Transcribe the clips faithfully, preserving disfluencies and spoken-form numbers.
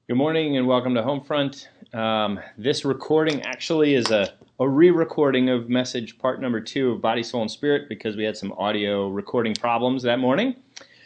Good morning and welcome to Homefront. Um, this recording actually is a, a re-recording of message part number two of Body, Soul, and Spirit because we had some audio recording problems that morning.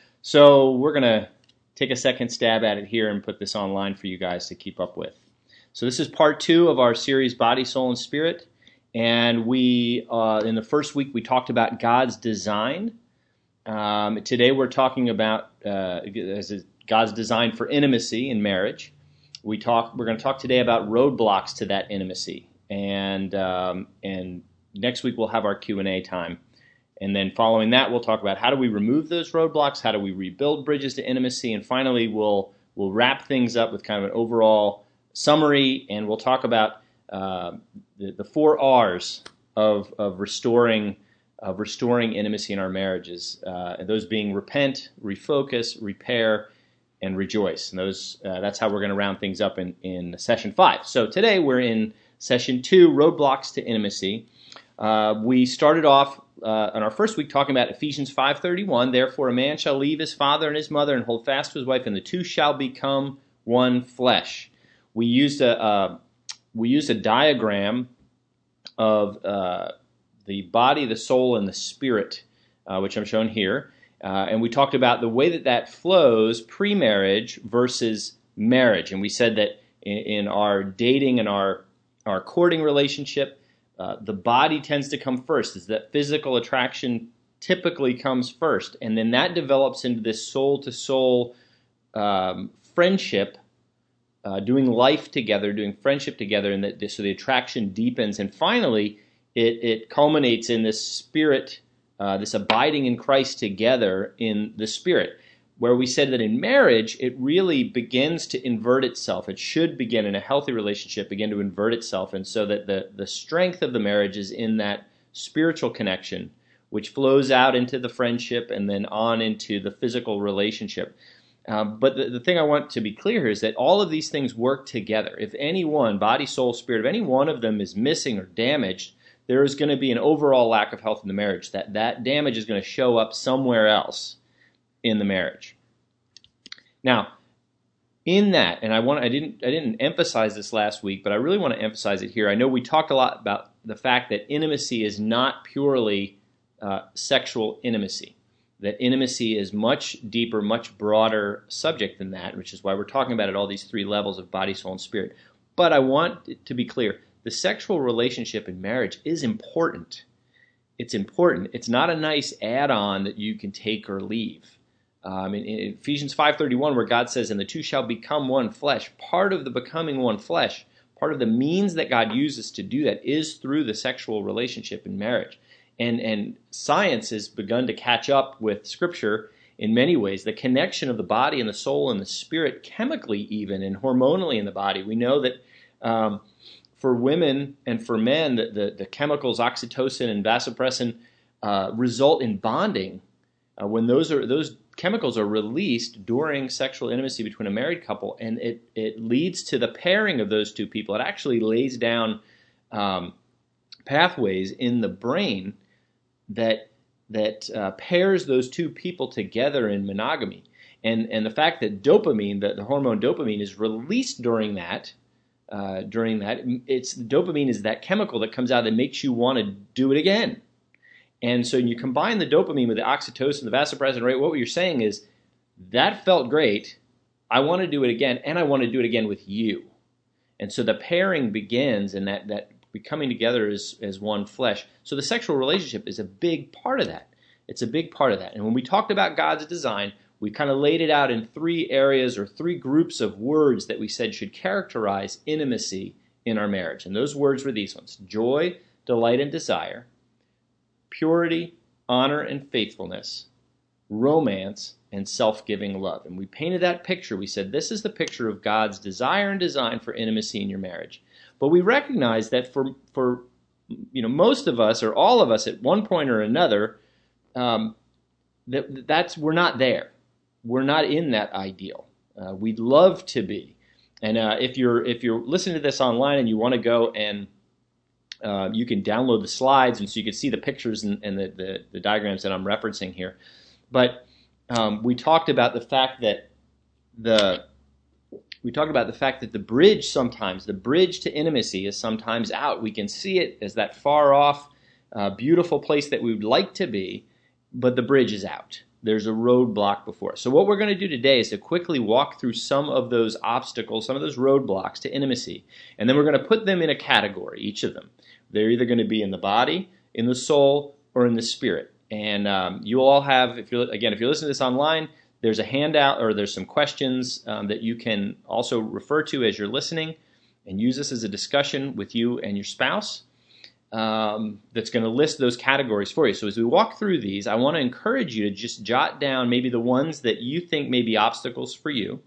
So we're going to take a second stab at it here and put this online for you guys to keep up with. So this is part two of our series Body, Soul, and Spirit. And we, uh, in the first week, we talked about God's design. Um, today we're talking about uh, as a God's design for intimacy in marriage. We talk. We're going to talk today about roadblocks to that intimacy, and um, and next week we'll have our Q and A time, and then following that we'll talk about how do we remove those roadblocks, how do we rebuild bridges to intimacy, and finally we'll we'll wrap things up with kind of an overall summary, and we'll talk about uh, the, the four R's of of restoring. of restoring intimacy in our marriages, uh, those being repent, refocus, repair, and rejoice. And those uh, that's how we're going to round things up in, in session five. So today we're in session two, roadblocks to intimacy. Uh, we started off uh, on our first week talking about Ephesians five thirty-one. Therefore a man shall leave his father and his mother and hold fast to his wife, and the two shall become one flesh. We used a uh, we used a diagram of uh, the body, the soul, and the spirit, uh, which I'm showing here. Uh, and we talked about the way that that flows pre-marriage versus marriage. And we said that in, in our dating and our, our courting relationship, uh, the body tends to come first. Is that physical attraction typically comes first. And then that develops into this soul-to-soul um, friendship, uh, doing life together, doing friendship together, and that so the attraction deepens. And finally, It, it culminates in this spirit, uh, this abiding in Christ together in the spirit, where we said that in marriage, it really begins to invert itself. It should begin in a healthy relationship, begin to invert itself, and so that the, the strength of the marriage is in that spiritual connection, which flows out into the friendship and then on into the physical relationship. Um, but the, the thing I want to be clear here is that all of these things work together. If any one, body, soul, spirit, if any one of them is missing or damaged, there is going to be an overall lack of health in the marriage. That that damage is going to show up somewhere else in the marriage. Now, in that, and I want I didn't I didn't emphasize this last week, but I really want to emphasize it here. I know we talked a lot about the fact that intimacy is not purely uh, sexual intimacy. That intimacy is much deeper, much broader subject than that, which is why we're talking about at all these three levels of body, soul, and spirit. But I want it to be clear. The sexual relationship in marriage is important. It's important. It's not a nice add-on that you can take or leave. Um, in, in Ephesians five thirty-one, where God says, and the two shall become one flesh, part of the becoming one flesh, part of the means that God uses to do that is through the sexual relationship in marriage. And, and science has begun to catch up with Scripture in many ways. The connection of the body and the soul and the spirit, chemically even, and hormonally in the body. We know that um, for women and for men, the, the, the chemicals oxytocin and vasopressin uh, result in bonding. Uh, when those are those chemicals are released during sexual intimacy between a married couple, and it, it leads to the pairing of those two people. It actually lays down um, pathways in the brain that that uh, pairs those two people together in monogamy. And and the fact that dopamine, the, the hormone dopamine, is released during that. Uh, during that, it's dopamine is that chemical that comes out that makes you want to do it again. And so you combine the dopamine with the oxytocin, the vasopressin, right? What you're saying is, that felt great. I want to do it again, and I want to do it again with you. And so the pairing begins, and that, that becoming together as, as one flesh. So the sexual relationship is a big part of that. It's a big part of that. And when we talked about God's design, we kind of laid it out in three areas or three groups of words that we said should characterize intimacy in our marriage. And those words were these ones: joy, delight, and desire, purity, honor, and faithfulness, romance, and self-giving love. And we painted that picture. We said this is the picture of God's desire and design for intimacy in your marriage. But we recognize that for, for you know, most of us or all of us at one point or another, um, that that's we're not there. We're not in that ideal. Uh, we'd love to be. And uh, if you're if you're listening to this online and you want to go and uh, you can download the slides, and so you can see the pictures and, and the, the, the diagrams that I'm referencing here. But um, we talked about the fact that the we talked about the fact that the bridge sometimes, the bridge to intimacy is sometimes out. We can see it as that far off, uh, beautiful place that we would like to be, but the bridge is out. There's a roadblock before us. So what we're going to do today is to quickly walk through some of those obstacles, some of those roadblocks to intimacy, and then we're going to put them in a category, each of them. They're either going to be in the body, in the soul, or in the spirit. And um, you all have, if you're again, if you're listening to this online, there's a handout or there's some questions um, that you can also refer to as you're listening, and use this as a discussion with you and your spouse. Um, that's going to list those categories for you. So as we walk through these, I want to encourage you to just jot down maybe the ones that you think may be obstacles for you,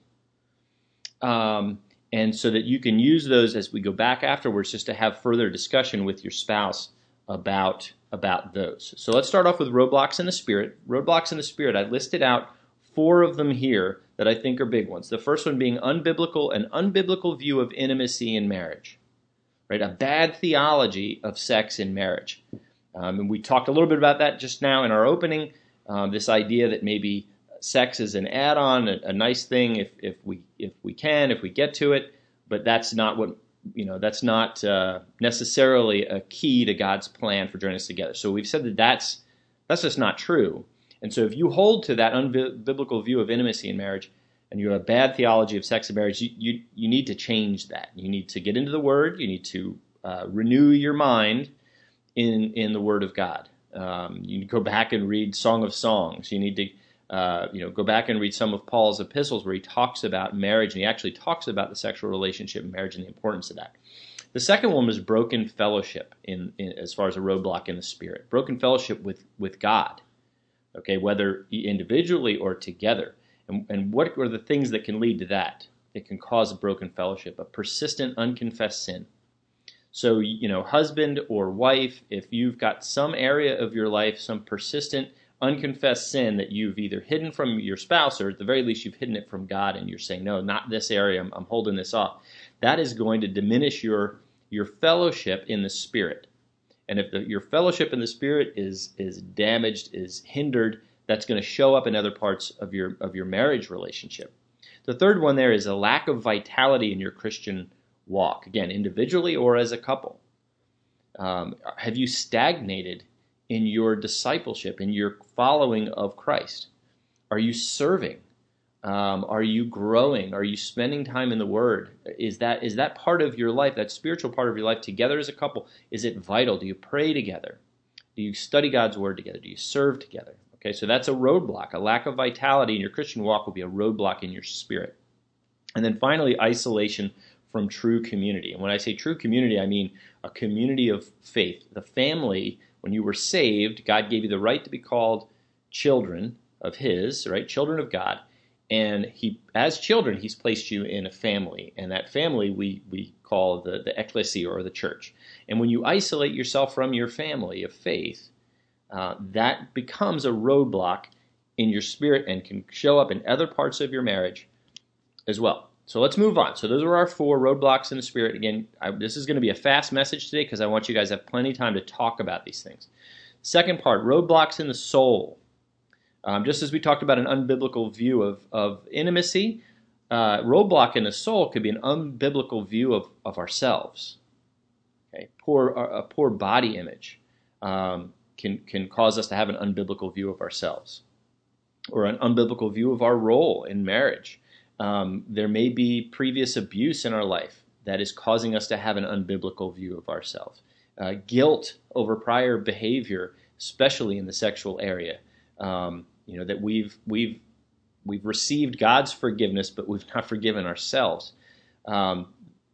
um, and so that you can use those as we go back afterwards, just to have further discussion with your spouse about about those. So let's start off with roadblocks in the spirit. Roadblocks in the spirit, I listed out four of them here that I think are big ones. The first one being unbiblical, an unbiblical view of intimacy in marriage. Right, a bad theology of sex in marriage. Um, and we talked a little bit about that just now in our opening, um, this idea that maybe sex is an add-on, a, a nice thing if, if we if we can, if we get to it, but that's not what, you know, that's not uh, necessarily a key to God's plan for joining us together. So we've said that that's, that's just not true. And so if you hold to that unbiblical view of intimacy in marriage, and you have a bad theology of sex and marriage, you, you, you need to change that. You need to get into the Word. You need to uh, renew your mind in in the Word of God. Um, you need to go back and read Song of Songs. You need to uh, you know go back and read some of Paul's epistles where he talks about marriage, and he actually talks about the sexual relationship in marriage and the importance of that. The second one was broken fellowship in, in as far as a roadblock in the spirit. Broken fellowship with, with God, okay, whether individually or together. And, and what are the things that can lead to that? It can cause a broken fellowship, a persistent, unconfessed sin. So, you know, husband or wife, if you've got some area of your life, some persistent, unconfessed sin that you've either hidden from your spouse, or at the very least you've hidden it from God, and you're saying, no, not this area, I'm, I'm holding this off, that is going to diminish your your fellowship in the Spirit. And if the, your fellowship in the Spirit is is damaged, is hindered, that's going to show up in other parts of your of your marriage relationship. The third one there is a lack of vitality in your Christian walk. Again, individually or as a couple. Um, have you stagnated in your discipleship, in your following of Christ? Are you serving? Um, are you growing? Are you spending time in the Word? Is that is that part of your life, that spiritual part of your life together as a couple? Is it vital? Do you pray together? Do you study God's Word together? Do you serve together? Okay, so that's a roadblock. A lack of vitality in your Christian walk will be a roadblock in your spirit. And then finally, isolation from true community. And when I say true community, I mean a community of faith. The family, when you were saved, God gave you the right to be called children of His, right? Children of God. And He, as children, He's placed you in a family. And that family we, we call the, the ecclesia, or the church. And when you isolate yourself from your family of faith, Uh, that becomes a roadblock in your spirit and can show up in other parts of your marriage as well. So let's move on. So those are our four roadblocks in the spirit. Again, I, this is going to be a fast message today because I want you guys to have plenty of time to talk about these things. Second part, roadblocks in the soul. Um, just as we talked about an unbiblical view of, of intimacy, uh, roadblock in the soul could be an unbiblical view of, of ourselves. Okay, poor a, a poor body image. Um, Can, can cause us to have an unbiblical view of ourselves, or an unbiblical view of our role in marriage. Um, there may be previous abuse in our life that is causing us to have an unbiblical view of ourselves. Uh, guilt over prior behavior, especially in the sexual area. Um, you know that we've we've we've received God's forgiveness, but we've not forgiven ourselves. Um,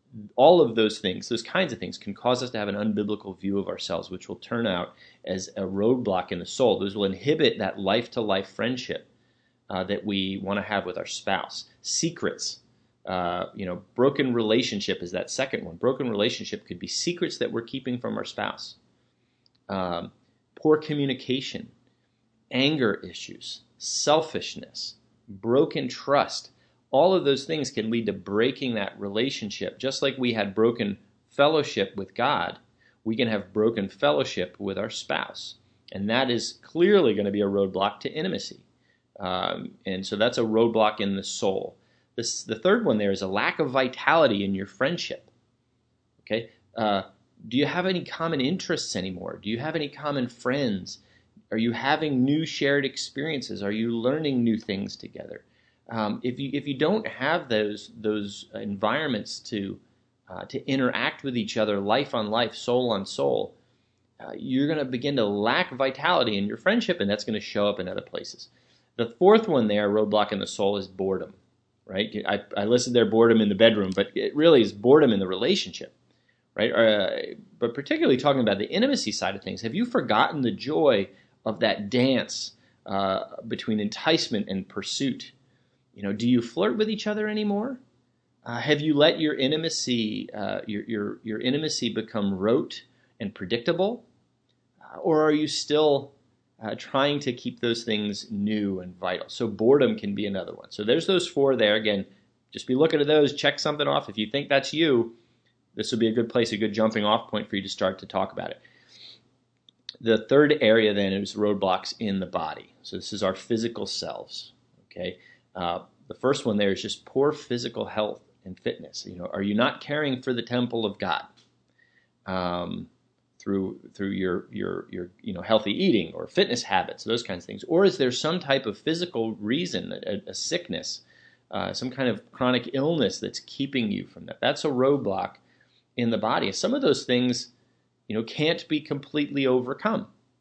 All of those things, those kinds of things, can cause us to have an unbiblical view of ourselves, which will turn out as a roadblock in the soul. Those will inhibit that life-to-life friendship uh, that we want to have with our spouse. Secrets, uh, you know, broken relationship is that second one. Broken relationship could be secrets that we're keeping from our spouse. Um, poor communication, anger issues, selfishness, broken trust. All of those things can lead to breaking that relationship. Just like we had broken fellowship with God, we can have broken fellowship with our spouse. And that is clearly going to be a roadblock to intimacy. Um, and so that's a roadblock in the soul. this, the third one there is a lack of vitality in your friendship. Okay, uh, do you have any common interests anymore? Do you have any common friends? Are you having new shared experiences? Are you learning new things together? Um, if you if you don't have those those environments to uh, to interact with each other, life on life, soul on soul, uh, you're going to begin to lack vitality in your friendship, and that's going to show up in other places. The fourth one there, roadblock in the soul, is boredom. Right? I, I listed there boredom in the bedroom, but it really is boredom in the relationship. Right? Uh, but particularly talking about the intimacy side of things, have you forgotten the joy of that dance uh, between enticement and pursuit? You know, do you flirt with each other anymore? Uh, have you let your intimacy, uh, your your your intimacy become rote and predictable, uh, or are you still uh, trying to keep those things new and vital? So boredom can be another one. So there's those four there. Again, just be looking at those. Check something off. If you think that's you, this would be a good place, a good jumping off point for you to start to talk about it. The third area then is roadblocks in the body. So this is our physical selves. Okay. Uh, the first one there is just poor physical health and fitness. You know, are you not caring for the temple of God um, through through your your your you know healthy eating or fitness habits, those kinds of things, or is there some type of physical reason, a, a sickness, uh, some kind of chronic illness that's keeping you from that? That's a roadblock in the body. Some of those things, you know, can't be completely overcome,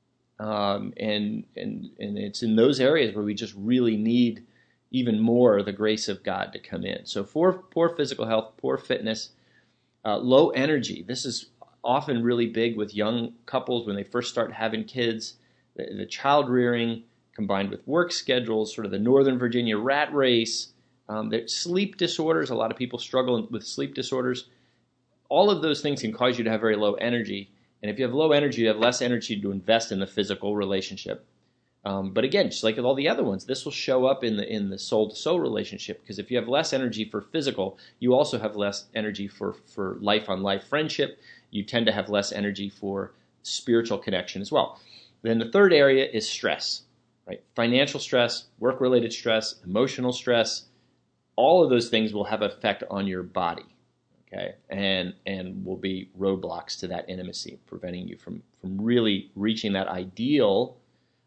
um, and and and it's in those areas where we just really need even more the grace of God to come in. So for poor physical health, poor fitness, uh, low energy. This is often really big with young couples when they first start having kids. The, the child rearing combined with work schedules, sort of the Northern Virginia rat race, um, the sleep disorders. A lot of people struggle with sleep disorders. All of those things can cause you to have very low energy. And if you have low energy, you have less energy to invest in the physical relationship. Um, but again, just like with all the other ones, this will show up in the in the soul-to-soul relationship, because if you have less energy for physical, you also have less energy for, for life-on-life friendship. You tend to have less energy for spiritual connection as well. Then the third area is stress, right? Financial stress, work-related stress, emotional stress. All of those things will have an effect on your body, okay? And and will be roadblocks to that intimacy, preventing you from, from really reaching that ideal,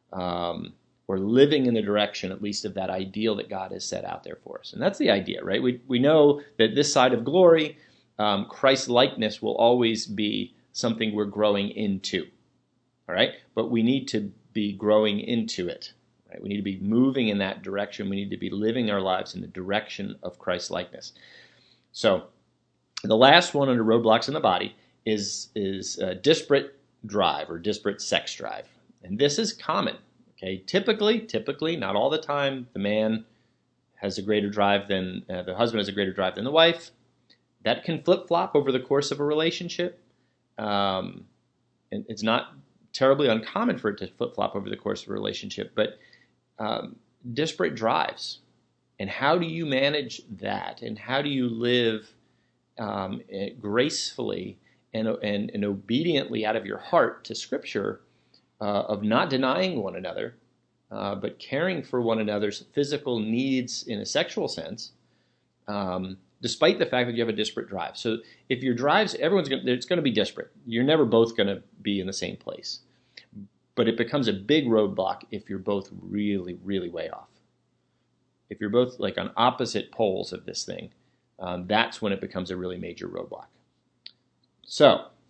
Um, or living in the direction, at least, of that ideal that God has set out there for us. And that's the idea, right? We we know that this side of glory, um, Christ-likeness will always be something we're growing into, all right? But we need to be growing into it, right? We need to be moving in that direction. We need to be living our lives in the direction of Christ-likeness. So the last one under roadblocks in the body is, is uh, disparate drive or disparate sex drive. And this is common, okay? Typically, typically, not all the time, the man has a greater drive than, uh, the husband has a greater drive than the wife. That can flip-flop over the course of a relationship. Um, and it's not terribly uncommon for it to flip-flop over the course of a relationship, but um, disparate drives. And how do you manage that? And how do you live um, gracefully and, and, and obediently out of your heart to Scripture, Uh, of not denying one another, uh, but caring for one another's physical needs in a sexual sense, um, despite the fact that you have a disparate drive. So if your drives, everyone's going it's going to be disparate. You're never both going to be in the same place. But it becomes a big roadblock if you're both really, really way off. If you're both like on opposite poles of this thing, um, that's when it becomes a really major roadblock. So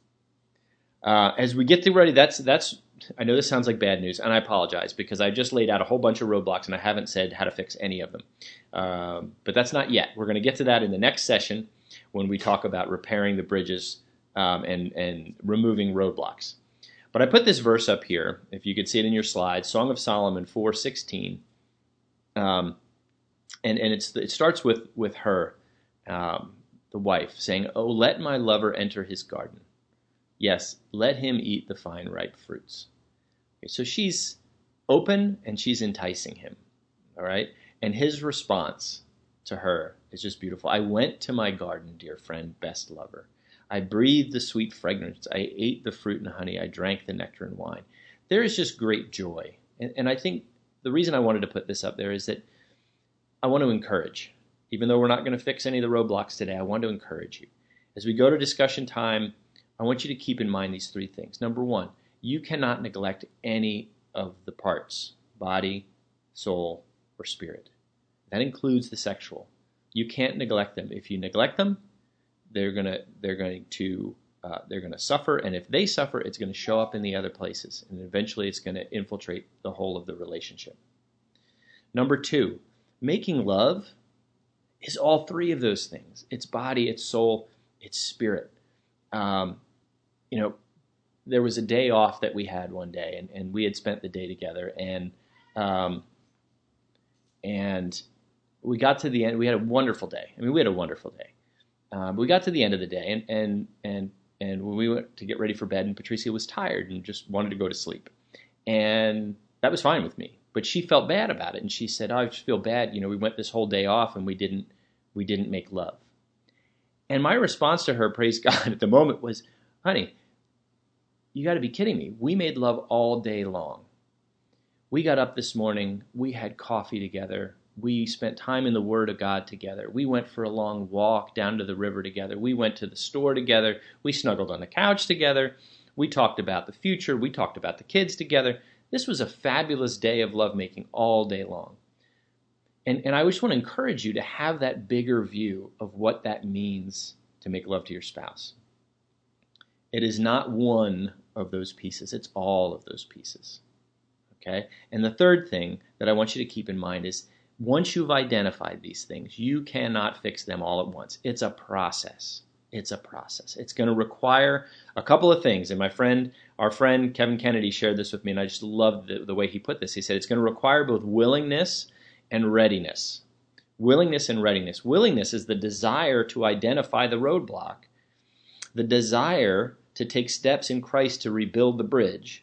uh, as we get through ready, that's that's. I know this sounds like bad news, and I apologize because I just laid out a whole bunch of roadblocks and I haven't said how to fix any of them. Um, but that's not yet. We're going to get to that in the next session when we talk about repairing the bridges um, and, and removing roadblocks. But I put this verse up here, if you could see it in your slides, Song of Solomon four sixteen. Um, and and it's it starts with, with her, um, the wife, saying, "Oh, let my lover enter his garden. Yes, let him eat the fine ripe fruits." Okay, so she's open and she's enticing him, all right? And his response to her is just beautiful. "I went to my garden, dear friend, best lover. I breathed the sweet fragrance. I ate the fruit and honey. I drank the nectar and wine." There is just great joy. And, and I think the reason I wanted to put this up there is that I want to encourage. even though we're not going to fix any of the roadblocks today, I want to encourage you. As we go to discussion time, I want you to keep in mind these three things. Number one, you cannot neglect any of the parts, body, soul, or spirit. That includes the sexual. You can't neglect them. If you neglect them, they're gonna they're going to uh, they're going to suffer, and if they suffer, it's going to show up in the other places, and eventually it's going to infiltrate the whole of the relationship. Number two, making love is all three of those things. It's body, it's soul, it's spirit. Um, you know, there was a day off that we had one day, and, and we had spent the day together, and um, and we got to the end. We had a wonderful day. I mean, we had a wonderful day. Um, we got to the end of the day, and and and and when we went to get ready for bed, and Patricia was tired and just wanted to go to sleep, and that was fine with me. But she felt bad about it, and she said, "Oh, I just feel bad. You know, we went this whole day off, and we didn't we didn't make love." And my response to her, praise God, at the moment was, "Honey, you got to be kidding me. We made love all day long. We got up this morning. We had coffee together. We spent time in the Word of God together. We went for a long walk down to the river together. We went to the store together. We snuggled on the couch together. We talked about the future. We talked about the kids together. This was a fabulous day of lovemaking all day long." And, and I just want to encourage you to have that bigger view of what that means to make love to your spouse. It is not one of those pieces. It's all of those pieces. Okay? And the third thing that I want you to keep in mind is once you've identified these things, you cannot fix them all at once. It's a process. It's a process. It's going to require a couple of things. And my friend, our friend Kevin Kennedy shared this with me, and I just loved the, the way he put this. He said it's going to require both willingness and readiness. Willingness and readiness. Willingness is the desire to identify the roadblock, the desire to take steps in Christ to rebuild the bridge.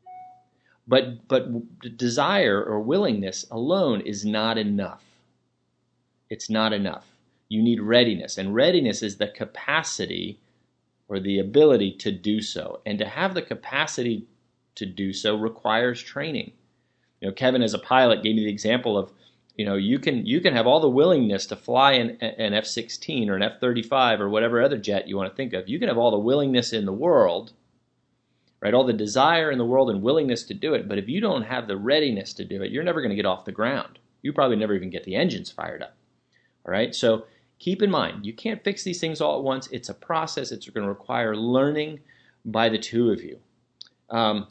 But but desire or willingness alone is not enough. It's not enough. You need readiness, and readiness is the capacity or the ability to do so. And to have the capacity to do so requires training. You know, Kevin, as a pilot, gave me the example of, you know, you can you can have all the willingness to fly an, an F sixteen or an F thirty-five or whatever other jet you want to think of. You can have all the willingness in the world, right? All the desire in the world and willingness to do it. But if you don't have the readiness to do it, you're never going to get off the ground. You probably never even get the engines fired up. All right? So keep in mind, you can't fix these things all at once. It's a process. It's going to require learning by the two of you. Um,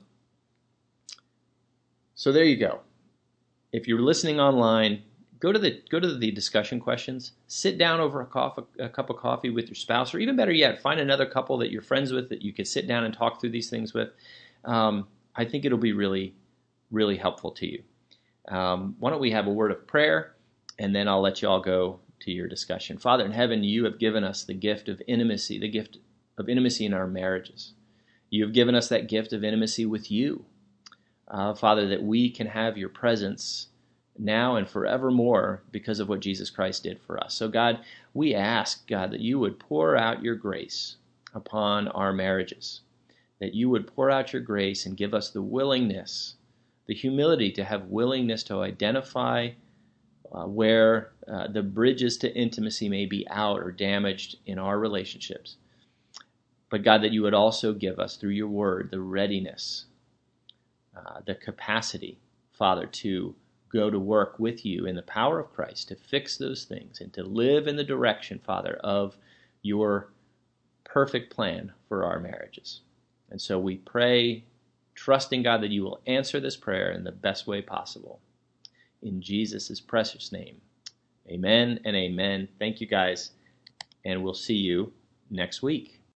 so there you go. If you're listening online, go to the go to the discussion questions. Sit down over a, coffee, a cup of coffee with your spouse, or even better yet, find another couple that you're friends with that you could sit down and talk through these things with. Um, I think it'll be really, really helpful to you. Um, why don't we have a word of prayer, and then I'll let you all go to your discussion. Father in heaven, you have given us the gift of intimacy, the gift of intimacy in our marriages. You have given us that gift of intimacy with you. Uh, Father, that we can have your presence now and forevermore because of what Jesus Christ did for us. So God, we ask, God, that you would pour out your grace upon our marriages, that you would pour out your grace and give us the willingness, the humility to have willingness to identify uh, where uh, the bridges to intimacy may be out or damaged in our relationships. But God, that you would also give us through your word the readiness, Uh, the capacity, Father, to go to work with you in the power of Christ to fix those things and to live in the direction, Father, of your perfect plan for our marriages. And so we pray, trusting, God, that you will answer this prayer in the best way possible. In Jesus' precious name, amen and amen. Thank you, guys, and we'll see you next week.